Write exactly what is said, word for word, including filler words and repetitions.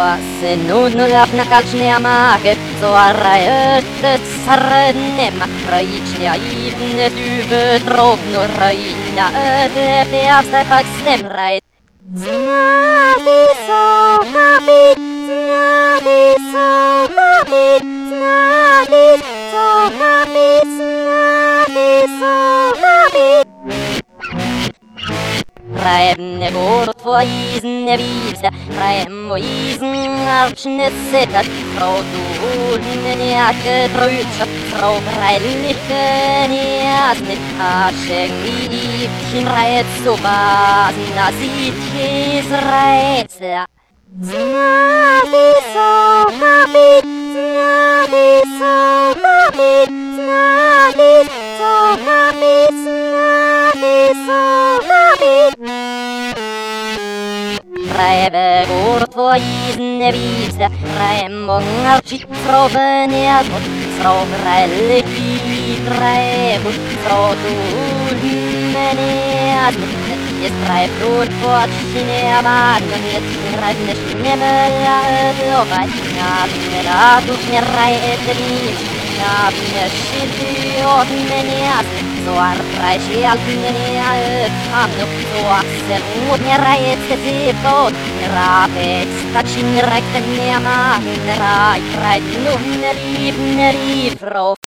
se nun lavna kalčnija make, så arrajötte sarnema, rajčnija ivne duve drobno rajna, öde peavsta pak stemrajt. Znati so kapit, znati so kapit, znati so kapit, znati so kapit. Prajem går två isen är visa, prajem och isen archnet sättat, från dolen jag trutsa, från brälliken i asnet, archen i kinraet så basna sitt kisraetsa. Znati så kapit, znati så kapit, znati så kapit, znati så kapit. Prajem går två isen är visa, prajem många chitroven är gott, från brälliken prajem, från dolen är asnet. Jest prajem från påtsin är mannen, ett räddne snemela överlåvaj, nabne ratus rajet liv, nabne skilty åt menias, så arprej sjalten är hamno, så axel mot rajet ska se på, rapet stachin räkten är man, raj, raj, nummer liv, liv,